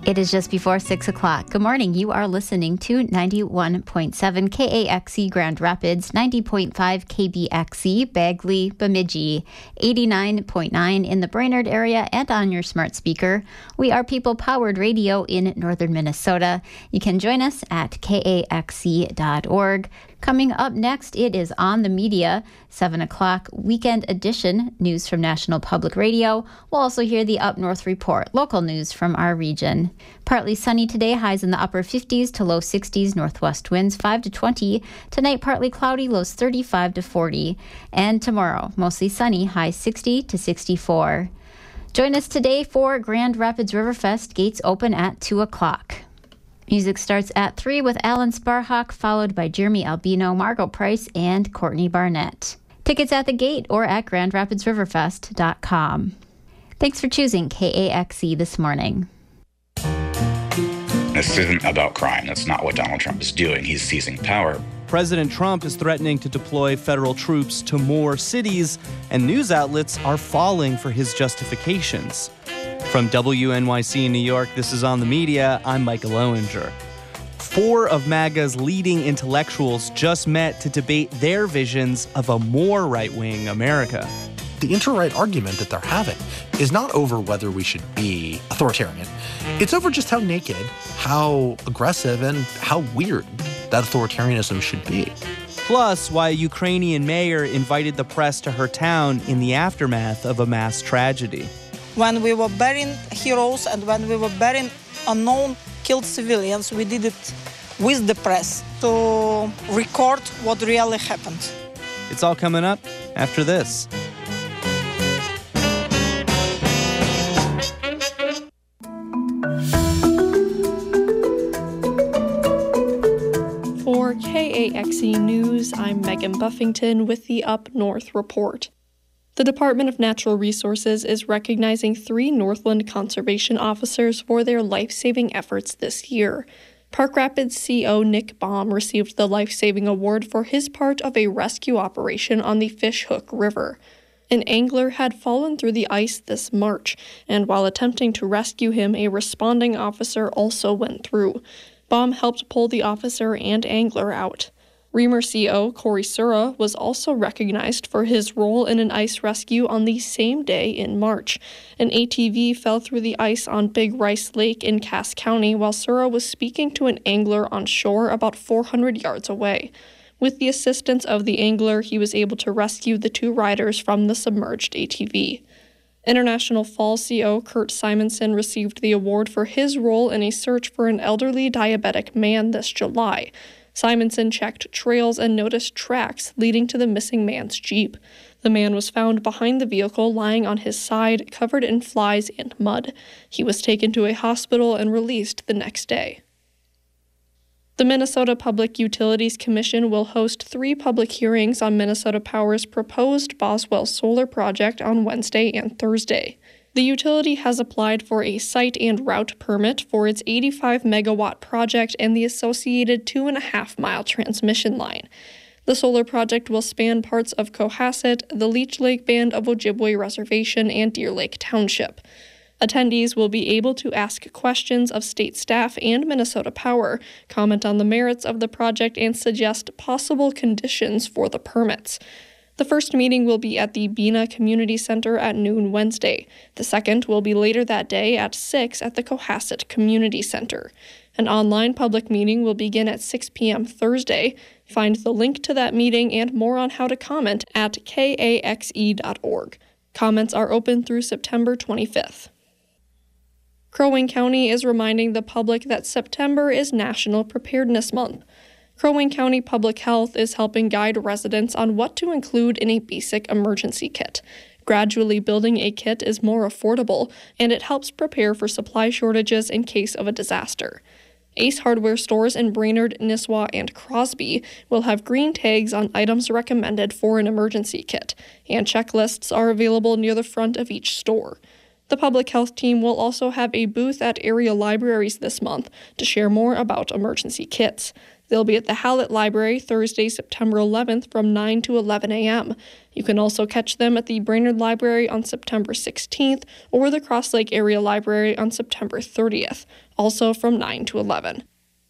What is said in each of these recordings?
It is just before 6 o'clock. Good morning. You are listening to 91.7 KAXE Grand Rapids, 90.5 KBXE Bagley Bemidji, 89.9 in the Brainerd area and on your smart speaker. We are people-powered radio in northern Minnesota. You can join us at kaxe.org. Coming up next, it is On the Media, 7 o'clock, weekend edition, news from National Public Radio. We'll also hear the Up North Report, local news from our region. Partly sunny today, highs in the upper 50s to low 60s, northwest winds 5 to 20. Tonight, partly cloudy, lows 35 to 40. And tomorrow, mostly sunny, highs 60 to 64. Join us today for Grand Rapids Riverfest. Gates open at 2 o'clock. Music starts at 3 with Alan Sparhawk, followed by Jeremy Albino, Margot Price, and Courtney Barnett. Tickets at the gate or at grandrapidsriverfest.com. Thanks for choosing KAXE this morning. This isn't about crime. That's not what Donald Trump is doing. He's seizing power. President Trump is threatening to deploy federal troops to more cities, and news outlets are falling for his justifications. From WNYC in New York, this is On the Media. I'm Michael Owinger. 4 of MAGA's leading intellectuals just met to debate their visions of a more right-wing America. The inter-right argument that they're having is not over whether we should be authoritarian. It's over just how naked, how aggressive, and how weird that authoritarianism should be. Plus, why a Ukrainian mayor invited the press to her town in the aftermath of a mass tragedy. When we were burying heroes and when we were burying unknown killed civilians, we did it with the press to record what really happened. It's all coming up after this. For KAXE News, I'm Megan Buffington with the Up North Report. The Department of Natural Resources is recognizing 3 Northland conservation officers for their life-saving efforts this year. Park Rapids CO Nick Baum received the life-saving award for his part of a rescue operation on the Fishhook River. An angler had fallen through the ice this March, and while attempting to rescue him, a responding officer also went through. Baum helped pull the officer and angler out. Reamer CO Corey Sura was also recognized for his role in an ice rescue on the same day in March. An ATV fell through the ice on Big Rice Lake in Cass County while Sura was speaking to an angler on shore about 400 yards away. With the assistance of the angler, he was able to rescue the 2 riders from the submerged ATV. International Falls CO Kurt Simonson received the award for his role in a search for an elderly diabetic man this July. Simonson checked trails and noticed tracks leading to the missing man's Jeep. The man was found behind the vehicle lying on his side, covered in flies and mud. He was taken to a hospital and released the next day. The Minnesota Public Utilities Commission will host 3 public hearings on Minnesota Power's proposed Boswell Solar project on Wednesday and Thursday. The utility has applied for a site and route permit for its 85-megawatt project and the associated 2.5-mile transmission line. The solar project will span parts of Cohasset, the Leech Lake Band of Ojibwe Reservation, and Deer Lake Township. Attendees will be able to ask questions of state staff and Minnesota Power, comment on the merits of the project, and suggest possible conditions for the permits. The first meeting will be at the Bena Community Center at noon Wednesday. The second will be later that day at 6 at the Cohasset Community Center. An online public meeting will begin at 6 p.m. Thursday. Find the link to that meeting and more on how to comment at kaxe.org. Comments are open through September 25th. Crow Wing County is reminding the public that September is National Preparedness Month. Crow Wing County Public Health is helping guide residents on what to include in a basic emergency kit. Gradually building a kit is more affordable, and it helps prepare for supply shortages in case of a disaster. Ace Hardware stores in Brainerd, Nisswa, and Crosby will have green tags on items recommended for an emergency kit, and checklists are available near the front of each store. The public health team will also have a booth at area libraries this month to share more about emergency kits. They'll be at the Hallett Library Thursday, September 11th from 9 to 11 a.m. You can also catch them at the Brainerd Library on September 16th or the Cross Lake Area Library on September 30th, also from 9 to 11.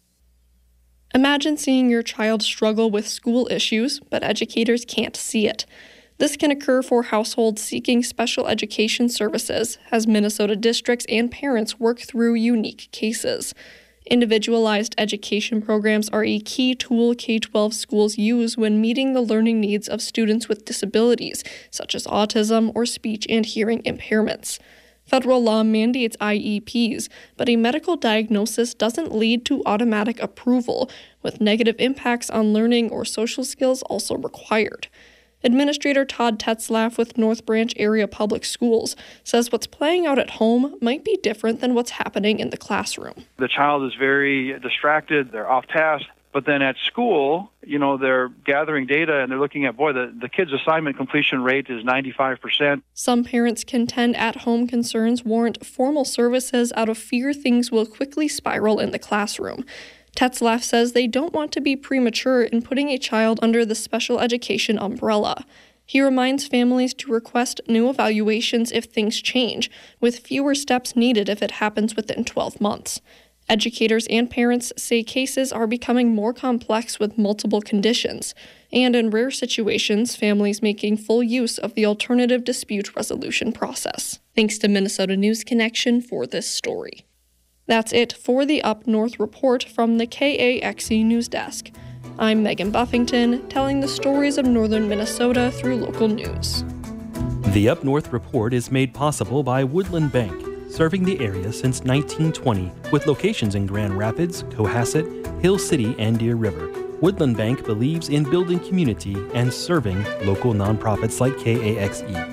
Imagine seeing your child struggle with school issues, but educators can't see it. This can occur for households seeking special education services as Minnesota districts and parents work through unique cases. Individualized education programs are a key tool K-12 schools use when meeting the learning needs of students with disabilities, such as autism or speech and hearing impairments. Federal law mandates IEPs, but a medical diagnosis doesn't lead to automatic approval, with negative impacts on learning or social skills also required. Administrator Todd Tetzlaff with North Branch Area Public Schools says what's playing out at home might be different than what's happening in the classroom. The child is very distracted, they're off task, but then at school, they're gathering data and they're looking at, the kid's assignment completion rate is 95%. Some parents contend at-home concerns warrant formal services out of fear things will quickly spiral in the classroom. Tetzlaff says they don't want to be premature in putting a child under the special education umbrella. He reminds families to request new evaluations if things change, with fewer steps needed if it happens within 12 months. Educators and parents say cases are becoming more complex with multiple conditions, and in rare situations, families making full use of the alternative dispute resolution process. Thanks to Minnesota News Connection for this story. That's it for the Up North Report from the KAXE News Desk. I'm Megan Buffington, telling the stories of northern Minnesota through local news. The Up North Report is made possible by Woodland Bank, serving the area since 1920, with locations in Grand Rapids, Cohasset, Hill City, and Deer River. Woodland Bank believes in building community and serving local nonprofits like KAXE.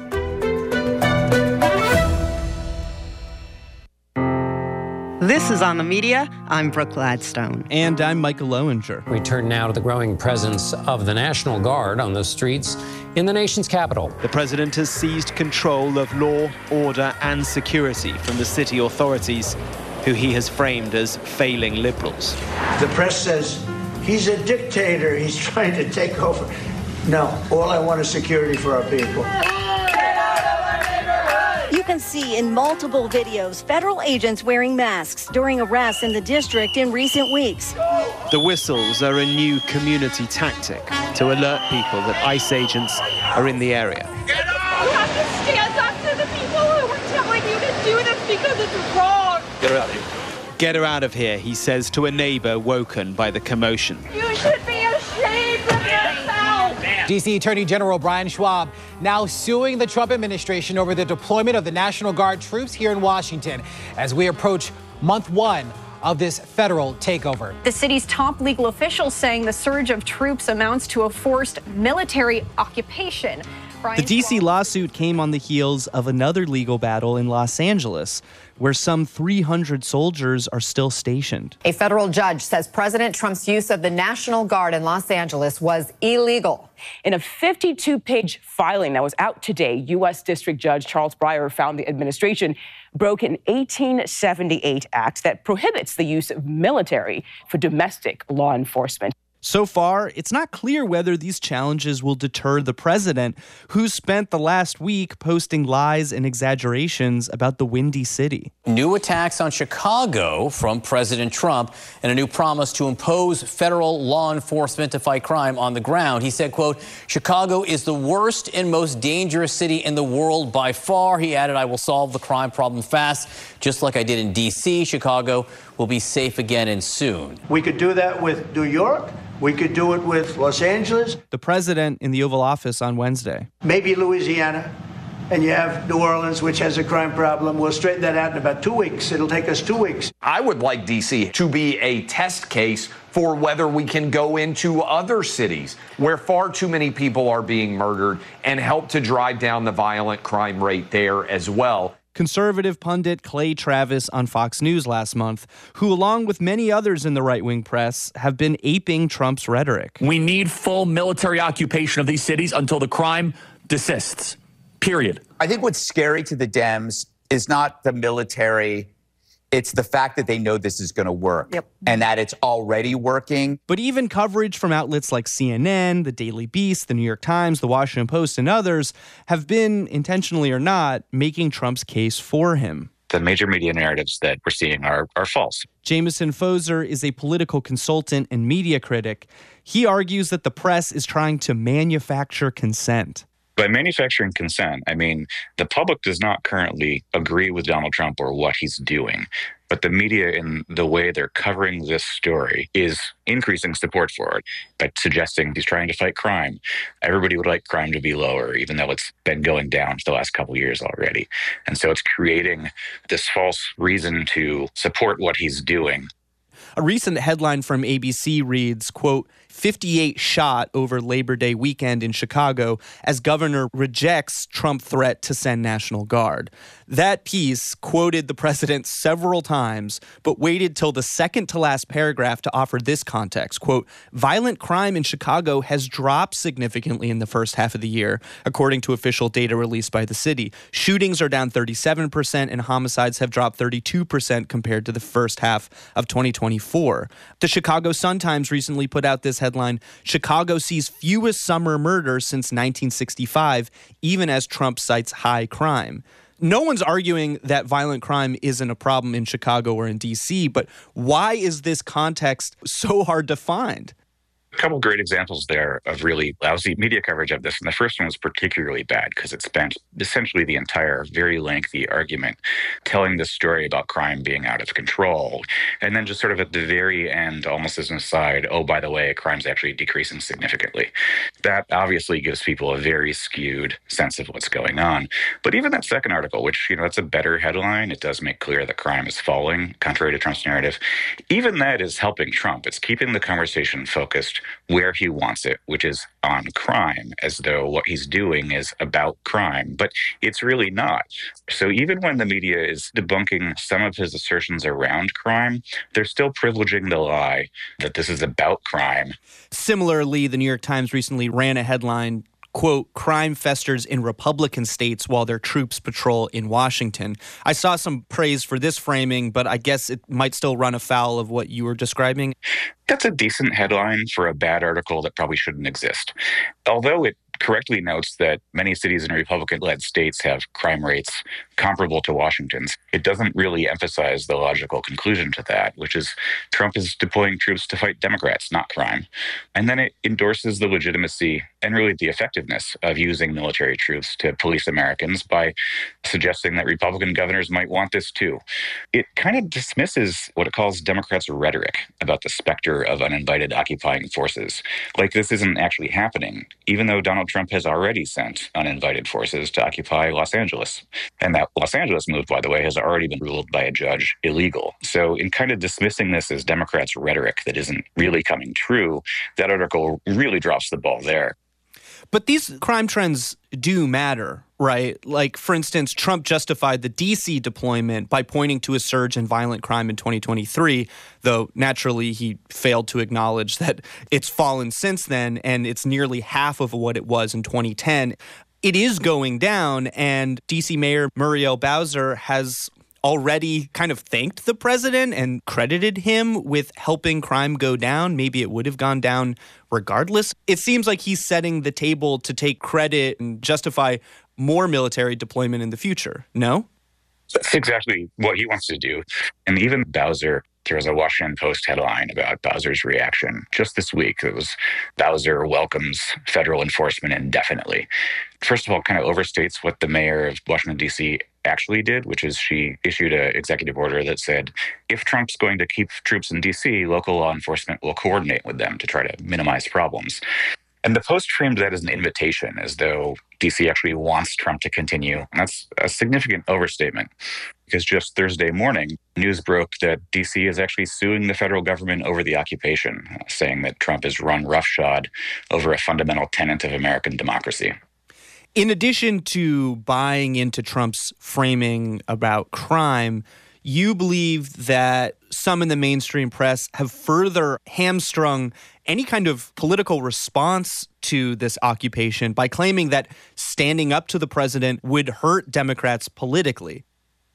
This is On the Media. I'm Brooke Gladstone. And I'm Michael Lowinger. We turn now to the growing presence of the National Guard on the streets in the nation's capital. The president has seized control of law, order, and security from the city authorities, who he has framed as failing liberals. The press says he's a dictator. He's trying to take over. No, all I want is security for our people. You can see in multiple videos federal agents wearing masks during arrests in the district in recent weeks. The whistles are a new community tactic to alert people that ICE agents are in the area. Get up! You have to stand up to the people who are telling you to do this because it's wrong. Get her out of here. Get her out of here, he says to a neighbor woken by the commotion. You should be ashamed of yourself. D.C. Attorney General Brian Schwab now suing the Trump administration over the deployment of the National Guard troops here in Washington as we approach month one of this federal takeover. The city's top legal officials saying the surge of troops amounts to a forced military occupation. The D.C. lawsuit came on the heels of another legal battle in Los Angeles, where some 300 soldiers are still stationed. A federal judge says President Trump's use of the National Guard in Los Angeles was illegal. In a 52-page filing that was out today, U.S. District Judge Charles Breyer found the administration broke an 1878 act that prohibits the use of military for domestic law enforcement. So far, it's not clear whether these challenges will deter the president, who spent the last week posting lies and exaggerations about the Windy City. New attacks on Chicago from President Trump and a new promise to impose federal law enforcement to fight crime on the ground. He said, quote, Chicago is the worst and most dangerous city in the world by far. He added, I will solve the crime problem fast, just like I did in D.C. Chicago will be safe again and soon. We could do that with New York. We could do it with Los Angeles. The president in the Oval Office on Wednesday. Maybe Louisiana. And you have New Orleans, which has a crime problem. We'll straighten that out in about 2 weeks. It'll take us 2 weeks. I would like D.C. to be a test case for whether we can go into other cities where far too many people are being murdered and help to drive down the violent crime rate there as well. Conservative pundit Clay Travis on Fox News last month, who, along with many others in the right-wing press, have been aping Trump's rhetoric. We need full military occupation of these cities until the crime desists. Period. I think what's scary to the Dems is not the military It's the fact that they know this is going to work and that it's already working. But even coverage from outlets like CNN, the Daily Beast, the New York Times, the Washington Post, and others have been, intentionally or not, making Trump's case for him. The major media narratives that we're seeing are false. Jameson Foser is a political consultant and media critic. He argues that the press is trying to manufacture consent. By manufacturing consent, I mean the public does not currently agree with Donald Trump or what he's doing. But the media, in the way they're covering this story, is increasing support for it by suggesting he's trying to fight crime. Everybody would like crime to be lower, even though it's been going down for the last couple of years already. And so it's creating this false reason to support what he's doing. A recent headline from ABC reads, quote, 58 shot over Labor Day weekend in Chicago as governor rejects Trump threat to send National Guard. That piece quoted the president several times, but waited till the second to last paragraph to offer this context. Quote, violent crime in Chicago has dropped significantly in the first half of the year, according to official data released by the city. Shootings are down 37% and homicides have dropped 32% compared to the first half of 2024. The Chicago Sun-Times recently put out this headline, Chicago sees fewest summer murders since 1965, even as Trump cites high crime. No one's arguing that violent crime isn't a problem in Chicago or in D.C., but why is this context so hard to find? A couple great examples there of really lousy media coverage of this. And the first one was particularly bad because it spent essentially the entire very lengthy argument telling the story about crime being out of control. And then just sort of at the very end, almost as an aside, oh, by the way, crime's actually decreasing significantly. That obviously gives people a very skewed sense of what's going on. But even that second article, which, that's a better headline, it does make clear that crime is falling, contrary to Trump's narrative. Even that is helping Trump. It's keeping the conversation focused where he wants it, which is on crime, as though what he's doing is about crime. But it's really not. So even when the media is debunking some of his assertions around crime, they're still privileging the lie that this is about crime. Similarly, the New York Times recently ran a headline, quote, crime festers in Republican states while their troops patrol in Washington. I saw some praise for this framing, but I guess it might still run afoul of what you were describing. That's a decent headline for a bad article that probably shouldn't exist. Although it correctly notes that many cities in Republican-led states have crime rates comparable to Washington's, it doesn't really emphasize the logical conclusion to that, which is Trump is deploying troops to fight Democrats, not crime. And then it endorses the legitimacy and really the effectiveness of using military troops to police Americans by suggesting that Republican governors might want this too. It kind of dismisses what it calls Democrats' rhetoric about the specter of uninvited occupying forces. Like this isn't actually happening, even though Donald Trump has already sent uninvited forces to occupy Los Angeles. And that Los Angeles move, by the way, has already been ruled by a judge illegal. So in kind of dismissing this as Democrats' rhetoric that isn't really coming true, that article really drops the ball there. But these crime trends do matter, right? Like, for instance, Trump justified the D.C. deployment by pointing to a surge in violent crime in 2023, though naturally he failed to acknowledge that it's fallen since then, and it's nearly half of what it was in 2010. It is going down, and D.C. Mayor Muriel Bowser has already kind of thanked the president and credited him with helping crime go down. Maybe it would have gone down regardless. It seems like he's setting the table to take credit and justify more military deployment in the future. No? That's exactly what he wants to do. And even Bowser, there was a Washington Post headline about Bowser's reaction just this week. It was Bowser welcomes federal enforcement indefinitely. First of all, kind of overstates what the mayor of Washington, D.C. actually did, which is she issued an executive order that said, if Trump's going to keep troops in D.C., local law enforcement will coordinate with them to try to minimize problems. And the Post framed that as an invitation, as though D.C. actually wants Trump to continue. And that's a significant overstatement, because just Thursday morning, news broke that D.C. is actually suing the federal government over the occupation, saying that Trump has run roughshod over a fundamental tenet of American democracy. In addition to buying into Trump's framing about crime, you believe that some in the mainstream press have further hamstrung any kind of political response to this occupation by claiming that standing up to the president would hurt Democrats politically.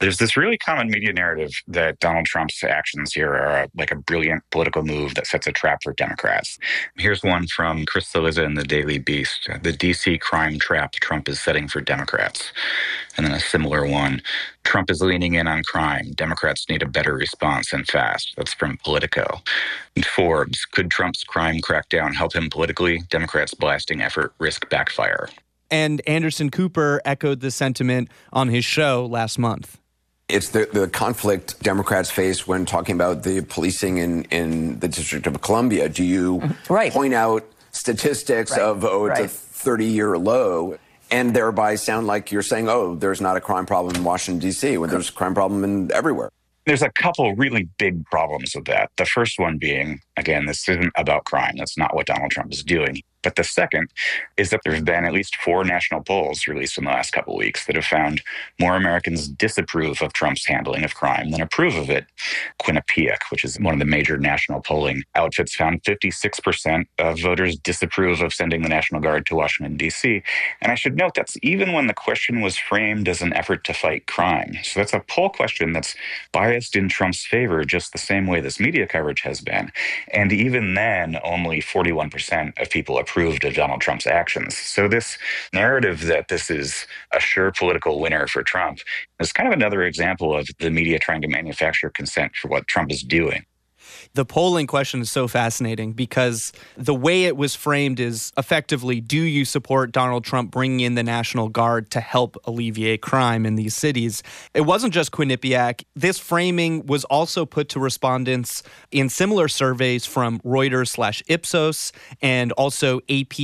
There's this really common media narrative that Donald Trump's actions here are like a brilliant political move that sets a trap for Democrats. Here's one from Chris Cillizza in the Daily Beast, the D.C. crime trap Trump is setting for Democrats. And then a similar one, Trump is leaning in on crime. Democrats need a better response and fast. That's from Politico. And Forbes, could Trump's crime crackdown help him politically? Democrats' blasting effort risk backfire. And Anderson Cooper echoed the sentiment on his show last month. It's the conflict Democrats face when talking about the policing in the District of Columbia. Do you point out statistics of, it's a 30-year low, and thereby sound like you're saying, there's not a crime problem in Washington, D.C., when there's a crime problem everywhere? There's a couple really big problems with that. The first one being, again, this isn't about crime. That's not what Donald Trump is doing. But the second is that there's been at least 4 national polls released in the last couple of weeks that have found more Americans disapprove of Trump's handling of crime than approve of it. Quinnipiac, which is one of the major national polling outfits, found 56% of voters disapprove of sending the National Guard to Washington, D.C. And I should note that's even when the question was framed as an effort to fight crime. So that's a poll question that's biased in Trump's favor, just the same way this media coverage has been. And even then, only 41% of people approved of Donald Trump's actions. So this narrative that this is a sure political winner for Trump is kind of another example of the media trying to manufacture consent for what Trump is doing. The polling question is so fascinating because the way it was framed is effectively, do you support Donald Trump bringing in the National Guard to help alleviate crime in these cities? It wasn't just Quinnipiac. This framing was also put to respondents in similar surveys from Reuters/Ipsos and also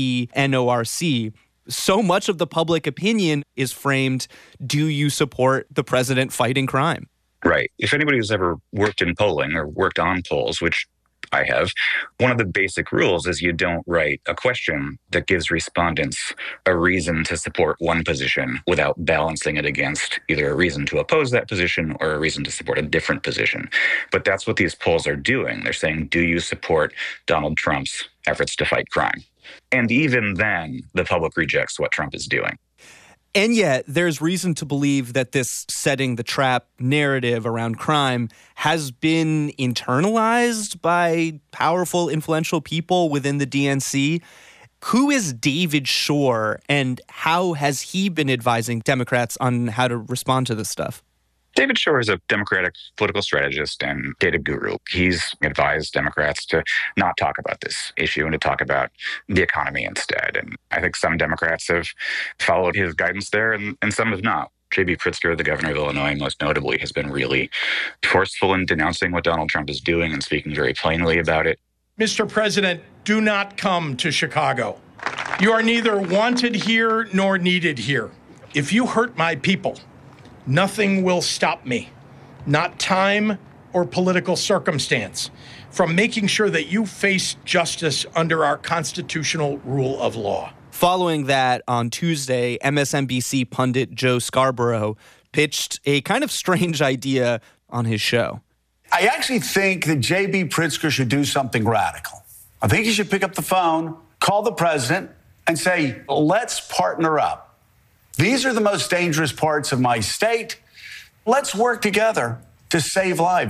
AP-NORC. So much of the public opinion is framed, do you support the president fighting crime? Right. If anybody who's ever worked in polling or worked on polls, which I have, one of the basic rules is you don't write a question that gives respondents a reason to support one position without balancing it against either a reason to oppose that position or a reason to support a different position. But that's what these polls are doing. They're saying, do you support Donald Trump's efforts to fight crime? And even then, the public rejects what Trump is doing. And yet, there's reason to believe that this setting the trap narrative around crime has been internalized by powerful, influential people within the DNC. Who is David Shor, and how has he been advising Democrats on how to respond to this stuff? David Shor is a Democratic political strategist and data guru. He's advised Democrats to not talk about this issue and to talk about the economy instead. And I think some Democrats have followed his guidance there and some have not. J.B. Pritzker, the governor of Illinois, most notably, has been really forceful in denouncing what Donald Trump is doing and speaking very plainly about it. Mr. President, do not come to Chicago. You are neither wanted here nor needed here. If you hurt my people, nothing will stop me, not time or political circumstance, from making sure that you face justice under our constitutional rule of law. Following that, on Tuesday, MSNBC pundit Joe Scarborough pitched a kind of strange idea on his show. I actually think that J.B. Pritzker should do something radical. I think he should pick up the phone, call the president, and say, let's partner up. These are the most dangerous parts of my state. Let's work together to save lives.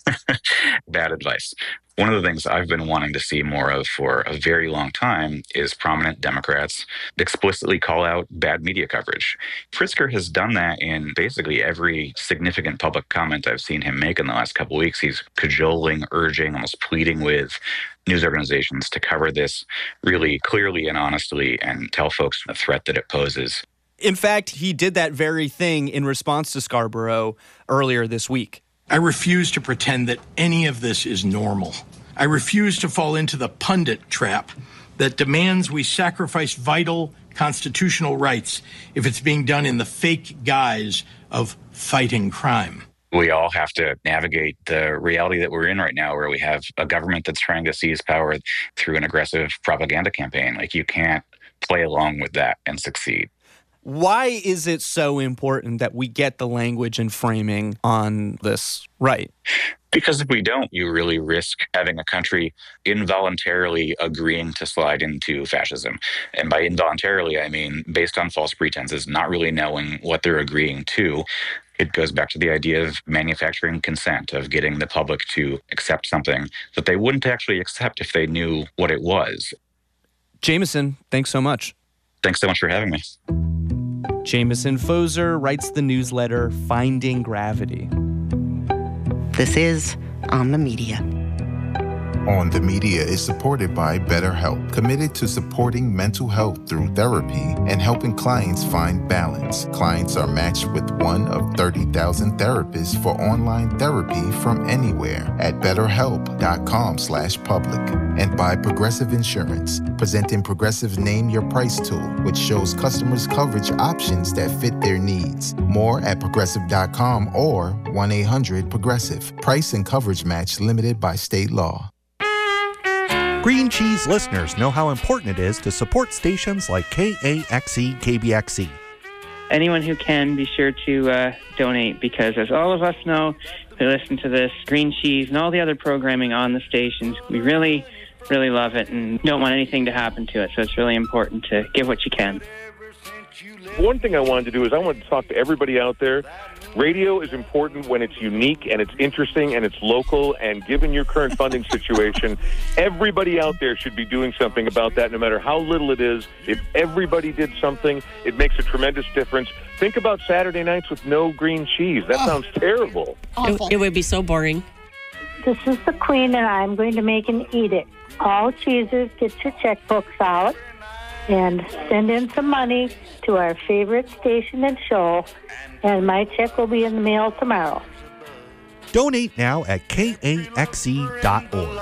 Bad advice. One of the things I've been wanting to see more of for a very long time is prominent Democrats explicitly call out bad media coverage. Pritzker has done that in basically every significant public comment I've seen him make in the last couple of weeks. He's cajoling, urging, almost pleading with news organizations to cover this really clearly and honestly and tell folks the threat that it poses. In fact, he did that very thing in response to Scarborough earlier this week. I refuse to pretend that any of this is normal. I refuse to fall into the pundit trap that demands we sacrifice vital constitutional rights if it's being done in the fake guise of fighting crime. We all have to navigate the reality that we're in right now, where we have a government that's trying to seize power through an aggressive propaganda campaign. Like, you can't play along with that and succeed. Why is it so important that we get the language and framing on this right? Because if we don't, you really risk having a country involuntarily agreeing to slide into fascism. And by involuntarily, I mean based on false pretenses, not really knowing what they're agreeing to. It goes back to the idea of manufacturing consent, of getting the public to accept something that they wouldn't actually accept if they knew what it was. Jameson, thanks so much. Thanks so much for having me. Jameson Foser writes the newsletter Finding Gravity. This is On the Media. On the Media is supported by BetterHelp, committed to supporting mental health through therapy and helping clients find balance. Clients are matched with one of 30,000 therapists for online therapy from anywhere at BetterHelp.com/public. And by Progressive Insurance, presenting Progressive Name Your Price tool, which shows customers coverage options that fit their needs. More at Progressive.com or 1-800-PROGRESSIVE. Price and coverage match limited by state law. Green Cheese listeners know how important it is to support stations like KAXE, KBXE. Anyone who can, be sure to donate, because as all of us know who listen to this, Green Cheese and all the other programming on the stations, we really, really love it and don't want anything to happen to it. So it's really important to give what you can. One thing I wanted to do is I wanted to talk to everybody out there. Radio is important when it's unique and it's interesting and it's local, and given your current funding situation, everybody out there should be doing something about that, no matter how little it is. If everybody did something, it makes a tremendous difference. Think about Saturday nights with no green cheese. That sounds terrible. It would be so boring. This is the Queen, and I'm going to make an edict. All cheeses, get your checkbooks out and send in some money to our favorite station and show, and my check will be in the mail tomorrow. Donate now at KAXE.org.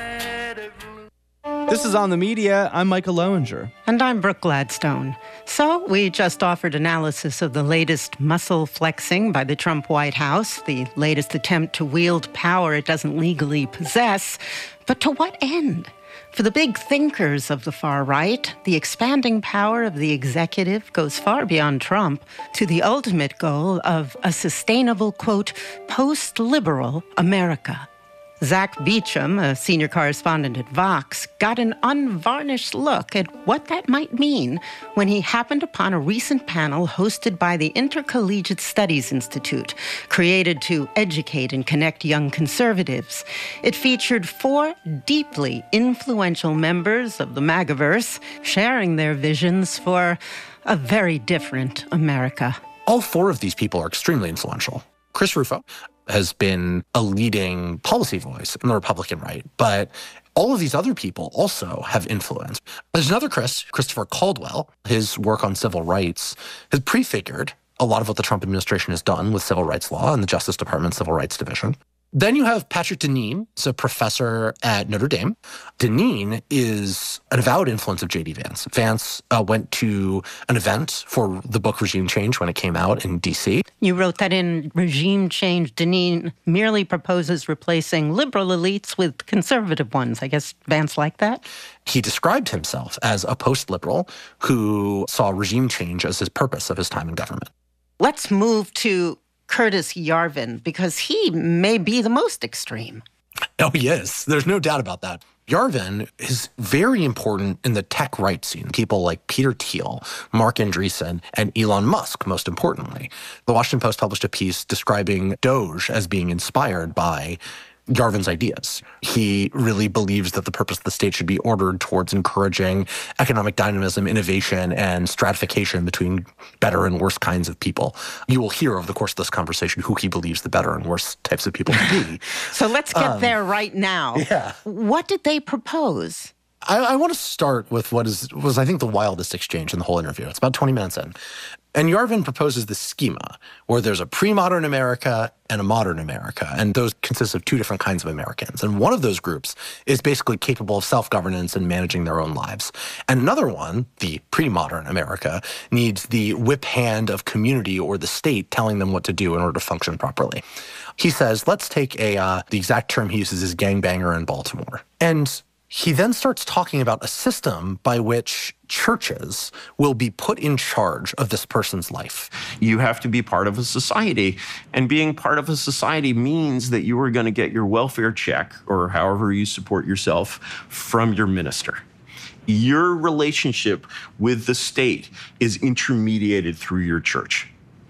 This is On the Media. I'm Michael Lowinger. And I'm Brooke Gladstone. So we just offered analysis of the latest muscle flexing by the Trump White House, the latest attempt to wield power it doesn't legally possess. But to what end? For the big thinkers of the far right, the expanding power of the executive goes far beyond Trump to the ultimate goal of a sustainable, quote, post-liberal America. Zach Beecham, a senior correspondent at Vox, got an unvarnished look at what that might mean when he happened upon a recent panel hosted by the Intercollegiate Studies Institute, created to educate and connect young conservatives. It featured 4 deeply influential members of the MAGAverse sharing their visions for a very different America. All 4 of these people are extremely influential. Chris Rufo has been a leading policy voice in the Republican right, but all of these other people also have influence. There's another Christopher Caldwell. His work on civil rights has prefigured a lot of what the Trump administration has done with civil rights law and the Justice Department Civil Rights Division. Then you have Patrick Deneen. He's a professor at Notre Dame. Deneen is an avowed influence of J.D. Vance. Vance went to an event for the book Regime Change when it came out in D.C. You wrote that in Regime Change, Deneen merely proposes replacing liberal elites with conservative ones. I guess Vance liked that? He described himself as a post-liberal who saw regime change as his purpose of his time in government. Let's move to Curtis Yarvin, because he may be the most extreme. Oh, yes. There's no doubt about that. Yarvin is very important in the tech right scene. People like Peter Thiel, Mark Andreessen, and Elon Musk, most importantly. The Washington Post published a piece describing Doge as being inspired by Yarvin's ideas. He really believes that the purpose of the state should be ordered towards encouraging economic dynamism, innovation, and stratification between better and worse kinds of people. You will hear over the course of this conversation who he believes the better and worse types of people to be. So let's get there right now. Yeah. What did they propose? I want to start with what was, I think, the wildest exchange in the whole interview. It's about 20 minutes in. And Yarvin proposes this schema where there's a pre-modern America and a modern America, and those consist of 2 different kinds of Americans. And one of those groups is basically capable of self-governance and managing their own lives. And another one, the pre-modern America, needs the whip hand of community or the state telling them what to do in order to function properly. He says, let's take the exact term he uses is gangbanger in Baltimore. And he then starts talking about a system by which churches will be put in charge of this person's life. You have to be part of a society, and being part of a society means that you are going to get your welfare check, or however you support yourself, from your minister. Your relationship with the state is intermediated through your church.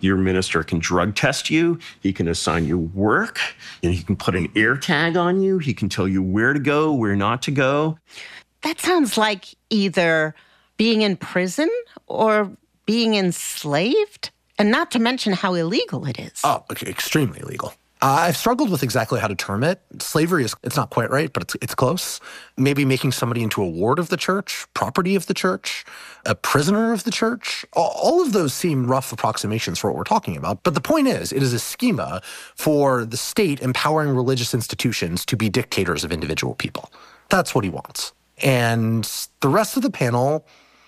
Your minister can drug test you. He can assign you work. He can put an air tag on you. He can tell you where to go, where not to go. That sounds like either being in prison or being enslaved, and not to mention how illegal it is. Oh, extremely illegal. I've struggled with exactly how to term it. Slavery it's not quite right, but it's close. Maybe making somebody into a ward of the church, property of the church, a prisoner of the church. All of those seem rough approximations for what we're talking about. But the point is, it is a schema for the state empowering religious institutions to be dictators of individual people. That's what he wants. And the rest of the panel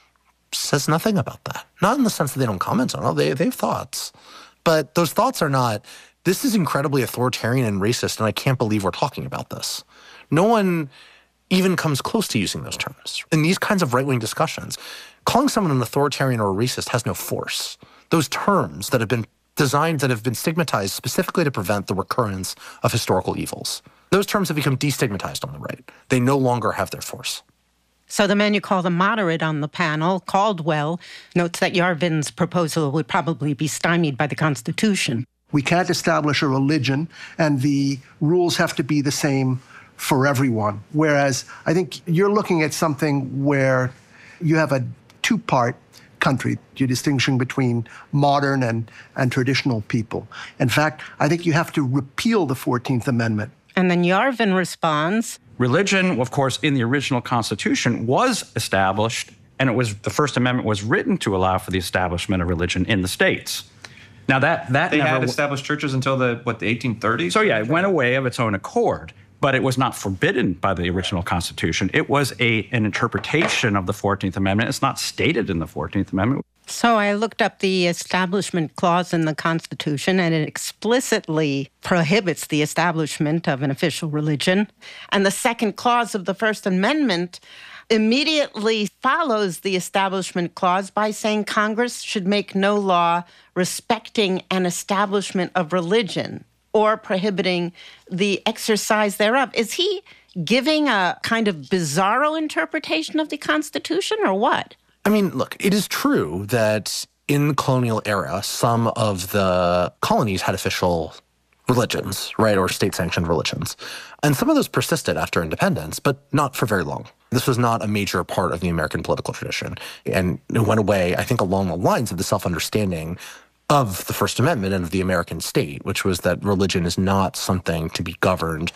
says nothing about that. Not in the sense that they don't comment on it. They have thoughts. But those thoughts are not, this is incredibly authoritarian and racist, and I can't believe we're talking about this. No one even comes close to using those terms. In these kinds of right-wing discussions, calling someone an authoritarian or a racist has no force. Those terms that have been designed, that have been stigmatized specifically to prevent the recurrence of historical evils, those terms have become destigmatized on the right. They no longer have their force. So the man you call the moderate on the panel, Caldwell, notes that Yarvin's proposal would probably be stymied by the Constitution. We can't establish a religion, and the rules have to be the same for everyone. Whereas I think you're looking at something where you have a two-part country. You're distinguishing between modern and traditional people. In fact, I think you have to repeal the 14th Amendment. And then Yarvin responds, religion, of course, in the original Constitution was established, and the First Amendment was written to allow for the establishment of religion in the states. Now that they never had established churches until the 1830s. So yeah, it went away of its own accord, but it was not forbidden by the original Constitution. It was an interpretation of the 14th Amendment. It's not stated in the 14th Amendment. So I looked up the Establishment Clause in the Constitution, and it explicitly prohibits the establishment of an official religion. And the second clause of the First Amendment immediately follows the Establishment Clause by saying Congress should make no law respecting an establishment of religion or prohibiting the exercise thereof. Is he giving a kind of bizarro interpretation of the Constitution, or what? I mean, look, it is true that in the colonial era, some of the colonies had official religions, right, or state-sanctioned religions. And some of those persisted after independence, but not for very long. This was not a major part of the American political tradition. And it went away, I think, along the lines of the self-understanding of the First Amendment and of the American state, which was that religion is not something to be governed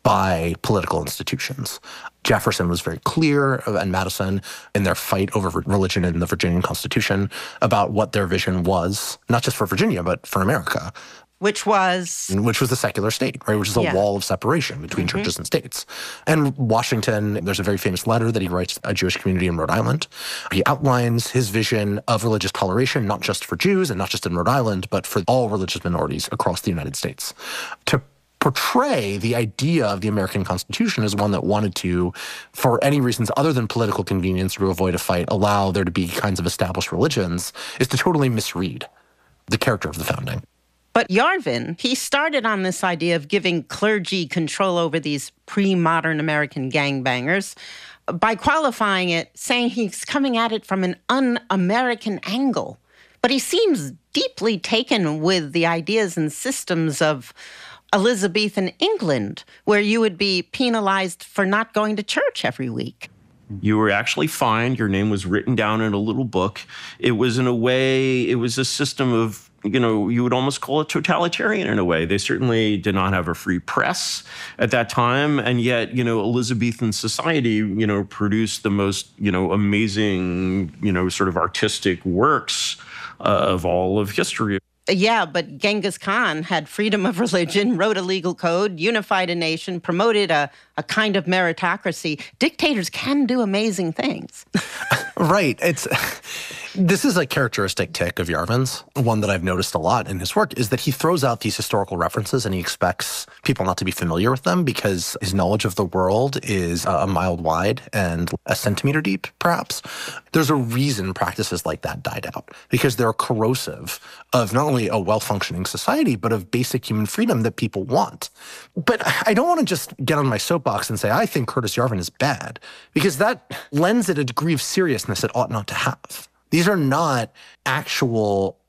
by political institutions. Jefferson was very clear, and Madison, in their fight over religion in the Virginian Constitution, about what their vision was, not just for Virginia, but for America. Which was the secular state, right? Which is a wall of separation between churches and states. And Washington, there's a very famous letter that he writes to a Jewish community in Rhode Island. He outlines his vision of religious toleration, not just for Jews and not just in Rhode Island, but for all religious minorities across the United States. To portray the idea of the American Constitution as one that wanted to, for any reasons other than political convenience to avoid a fight, allow there to be kinds of established religions, is to totally misread the character of the founding. But Yarvin, he started on this idea of giving clergy control over these pre-modern American gangbangers by qualifying it, saying he's coming at it from an un-American angle. But he seems deeply taken with the ideas and systems of Elizabethan England, where you would be penalized for not going to church every week. You were actually fined. Your name was written down in a little book. It was, in a way, it was a system of, you would almost call it totalitarian in a way. They certainly did not have a free press at that time. And yet, Elizabethan society, produced the most, amazing, sort of artistic works of all of history. Yeah, but Genghis Khan had freedom of religion, wrote a legal code, unified a nation, promoted a kind of meritocracy. Dictators can do amazing things. Right. This is a characteristic tick of Yarvin's. One that I've noticed a lot in his work is that he throws out these historical references and he expects people not to be familiar with them because his knowledge of the world is a mile wide and a centimeter deep, perhaps. There's a reason practices like that died out, because they're corrosive of not only a well-functioning society, but of basic human freedom that people want. But I don't want to just get on my soapbox and say, I think Curtis Yarvin is bad, because that lends it a degree of seriousness it ought not to have. These are not actual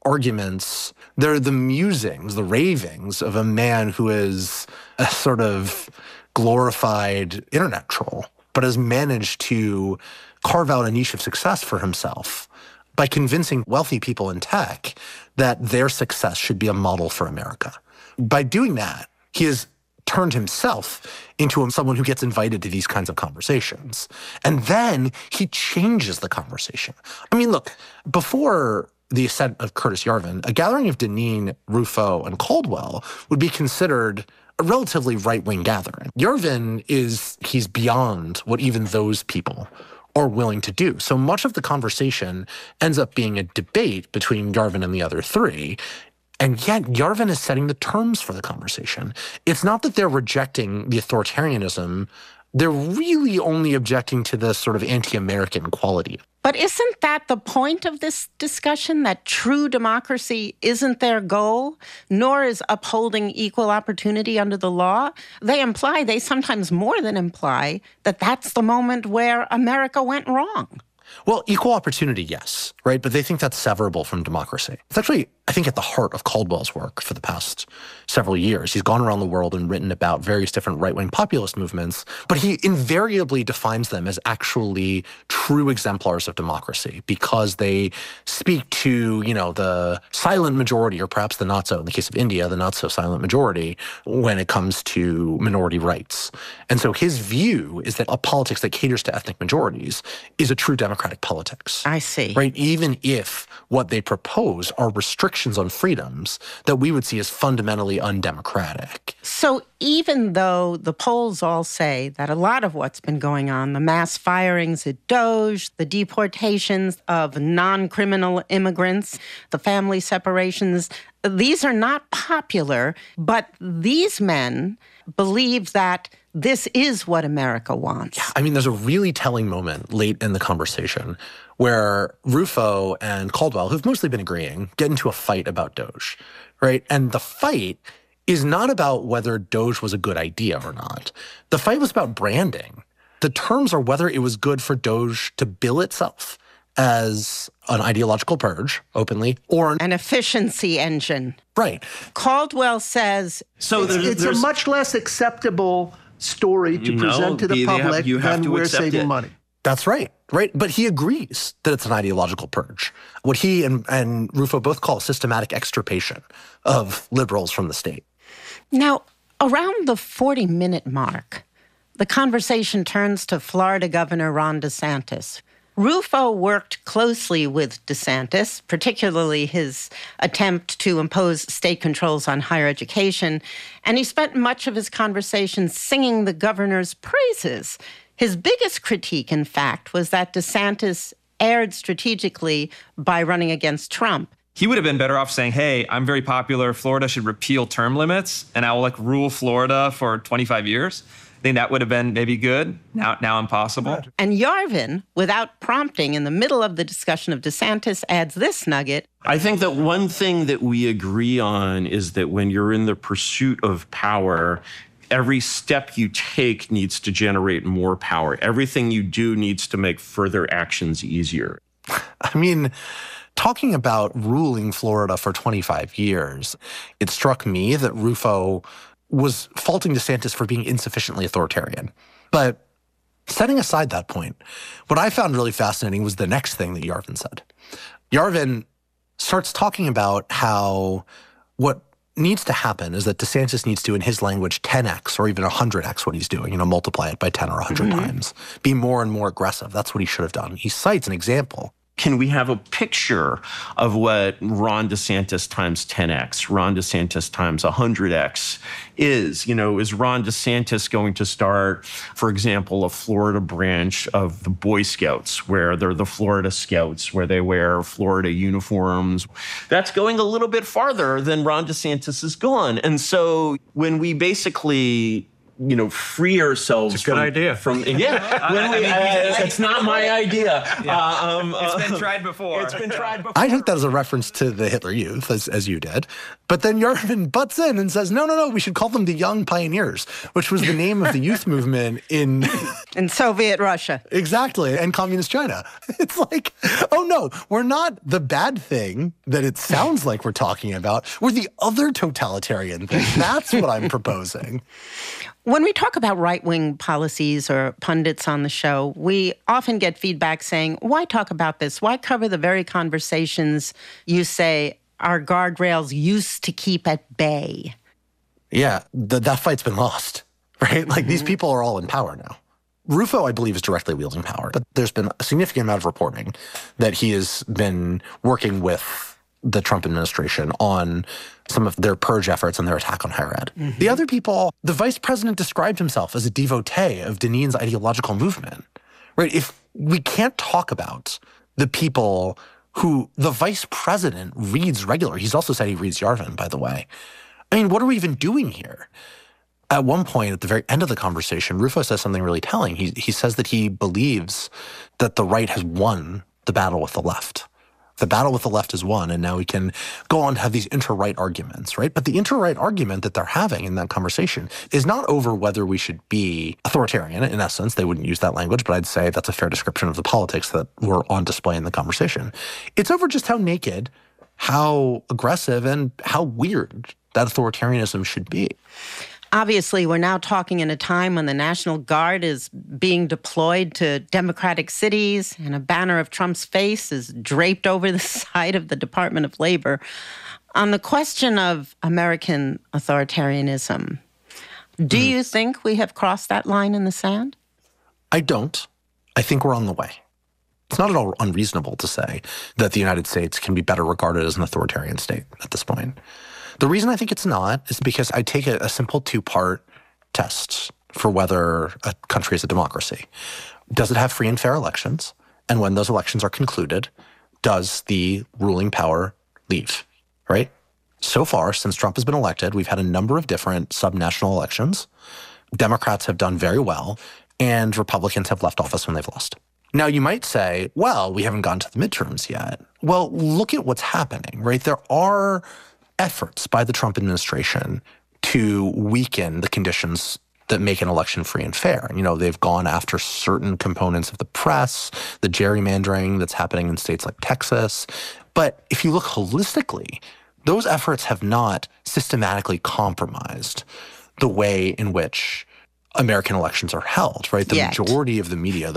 arguments, they're the musings, the ravings of a man who is a sort of glorified internet troll, but has managed to carve out a niche of success for himself by convincing wealthy people in tech that their success should be a model for America. By doing that, he has turned himself into someone who gets invited to these kinds of conversations. And then he changes the conversation. I mean, look, before the ascent of Curtis Yarvin, a gathering of Dineen, Rufo, and Caldwell would be considered a relatively right-wing gathering. Yarvin he's beyond what even those people are willing to do. So much of the conversation ends up being a debate between Yarvin and the other three. And yet Yarvin is setting the terms for the conversation. It's not that they're rejecting the authoritarianism. They're really only objecting to the sort of anti-American quality. But isn't that the point of this discussion, that true democracy isn't their goal, nor is upholding equal opportunity under the law? They sometimes more than imply, that that's the moment where America went wrong. Well, equal opportunity, yes, right? But they think that's severable from democracy. It's actually, I think, at the heart of Caldwell's work for the past several years. He's gone around the world and written about various different right-wing populist movements, but he invariably defines them as actually true exemplars of democracy because they speak to, the silent majority, or perhaps the not so, in the case of India, the not so silent majority when it comes to minority rights. And so his view is that a politics that caters to ethnic majorities is a true democratic politics. I see. Right? Even if what they propose are restrictions on freedoms that we would see as fundamentally undemocratic. So even though the polls all say that a lot of what's been going on, the mass firings at Doge, the deportations of non-criminal immigrants, the family separations, these are not popular, but these men believe that this is what America wants. Yeah, I mean, there's a really telling moment late in the conversation where Rufo and Caldwell, who've mostly been agreeing, get into a fight about Doge, right? And the fight is not about whether Doge was a good idea or not. The fight was about branding. The terms are whether it was good for Doge to bill itself as an ideological purge, openly, or an efficiency engine. Right. Caldwell says... So it's a much less acceptable story to present to the public than we're saving money. That's right. Right. But he agrees that it's an ideological purge. What he and Rufo both call systematic extirpation of liberals from the state. Now, around the 40-minute mark, the conversation turns to Florida Governor Ron DeSantis. Rufo worked closely with DeSantis, particularly his attempt to impose state controls on higher education, and he spent much of his conversation singing the governor's praises. His biggest critique, in fact, was that DeSantis erred strategically by running against Trump. He would have been better off saying, hey, I'm very popular, Florida should repeal term limits, and I will rule Florida for 25 years. I think that would have been maybe good, now impossible. And Yarvin, without prompting, in the middle of the discussion of DeSantis, adds this nugget. I think that one thing that we agree on is that when you're in the pursuit of power, every step you take needs to generate more power. Everything you do needs to make further actions easier. I mean, talking about ruling Florida for 25 years, it struck me that Rufo was faulting DeSantis for being insufficiently authoritarian. But setting aside that point, what I found really fascinating was the next thing that Yarvin said. Yarvin starts talking about how what needs to happen is that DeSantis needs to, in his language, 10x or even 100x what he's doing, multiply it by 10 or 100 times, be more and more aggressive. That's what he should have done. He cites an example. Can we have a picture of what Ron DeSantis times 10x, Ron DeSantis times 100x is? Is Ron DeSantis going to start, for example, a Florida branch of the Boy Scouts, where they're the Florida Scouts, where they wear Florida uniforms? That's going a little bit farther than Ron DeSantis has gone. And so when we basically free ourselves. It's a good idea. It's not my idea. It's been tried before. It's been tried before. I took that as a reference to the Hitler Youth, as you did. But then Yarvin butts in and says, no, we should call them the Young Pioneers, which was the name of the youth movement in Soviet Russia. Exactly, and communist China. It's like, oh no, we're not the bad thing that it sounds like we're talking about. We're the other totalitarian thing. That's what I'm proposing. When we talk about right-wing policies or pundits on the show, we often get feedback saying, why talk about this? Why cover the very conversations you say our guardrails used to keep at bay? Yeah, that fight's been lost, right? Like, these people are all in power now. Rufo, I believe, is directly wielding power, but there's been a significant amount of reporting that he has been working with the Trump administration on some of their purge efforts and their attack on higher ed. Mm-hmm. The other people, the vice president described himself as a devotee of Dineen's ideological movement, right? If we can't talk about the people who the vice president reads regularly, he's also said he reads Yarvin, by the way. I mean, what are we even doing here? At one point, at the very end of the conversation, Rufo says something really telling. He says that he believes that the right has won the battle with the left. The battle with the left is won, and now we can go on to have these inter-right arguments, right? But the inter-right argument that they're having in that conversation is not over whether we should be authoritarian. In essence, they wouldn't use that language, but I'd say that's a fair description of the politics that were on display in the conversation. It's over just how naked, how aggressive, and how weird that authoritarianism should be. Obviously, we're now talking in a time when the National Guard is being deployed to Democratic cities and a banner of Trump's face is draped over the side of the Department of Labor. On the question of American authoritarianism, do you think we have crossed that line in the sand? I don't. I think we're on the way. It's not at all unreasonable to say that the United States can be better regarded as an authoritarian state at this point. The reason I think it's not is because I take a simple two-part test for whether a country is a democracy. Does it have free and fair elections? And when those elections are concluded, does the ruling power leave, right? So far, since Trump has been elected, we've had a number of different subnational elections. Democrats have done very well, and Republicans have left office when they've lost. Now, you might say, well, we haven't gotten to the midterms yet. Well, look at what's happening, right? There are efforts by the Trump administration to weaken the conditions that make an election free and fair. You know, they've gone after certain components of the press, the gerrymandering that's happening in states like Texas. But if you look holistically, those efforts have not systematically compromised the way in which American elections are held, right? The majority of the media,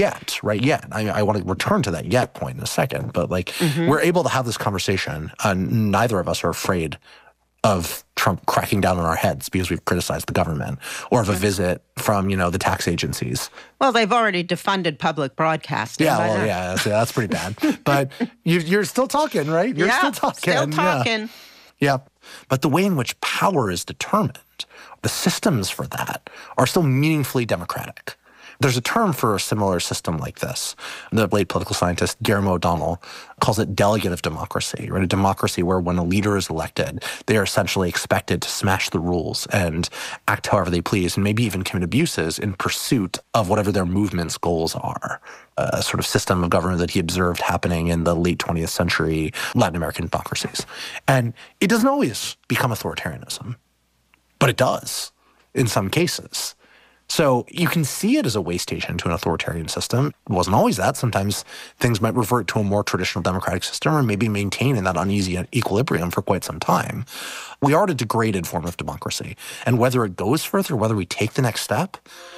I want to return to that yet point in a second, but we're able to have this conversation. Neither of us are afraid of Trump cracking down on our heads because we've criticized the government or of a visit from, the tax agencies. Well, they've already defunded public broadcasting. That's pretty bad. But you're still talking, right? You're still talking. Yeah. But the way in which power is determined, the systems for that are still meaningfully democratic. There's a term for a similar system like this. The late political scientist Guillermo O'Donnell calls it delegative democracy, right? A democracy where when a leader is elected, they are essentially expected to smash the rules and act however they please and maybe even commit abuses in pursuit of whatever their movement's goals are. A sort of system of government that he observed happening in the late 20th century Latin American democracies. And it doesn't always become authoritarianism, but it does in some cases. So you can see it as a way station to an authoritarian system. It wasn't always that. Sometimes things might revert to a more traditional democratic system or maybe maintain in that uneasy equilibrium for quite some time. We are at a degraded form of democracy. And whether it goes further, whether we take the next step,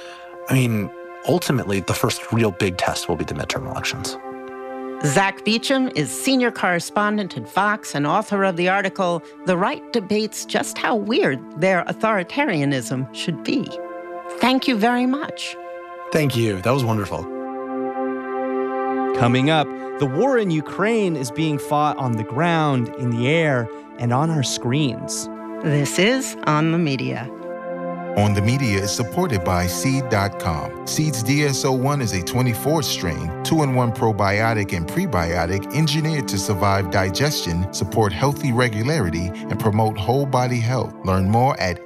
ultimately the first real big test will be the midterm elections. Zach Beecham is senior correspondent at Fox and author of the article, The Right Debates Just How Weird Their Authoritarianism Should Be. Thank you very much. Thank you. That was wonderful. Coming up, the war in Ukraine is being fought on the ground, in the air, and on our screens. This is On the Media. On the Media is supported by Seed.com. Seed's DSO1 is a 24-strain, 2-in-1 probiotic and prebiotic engineered to survive digestion, support healthy regularity, and promote whole body health. Learn more at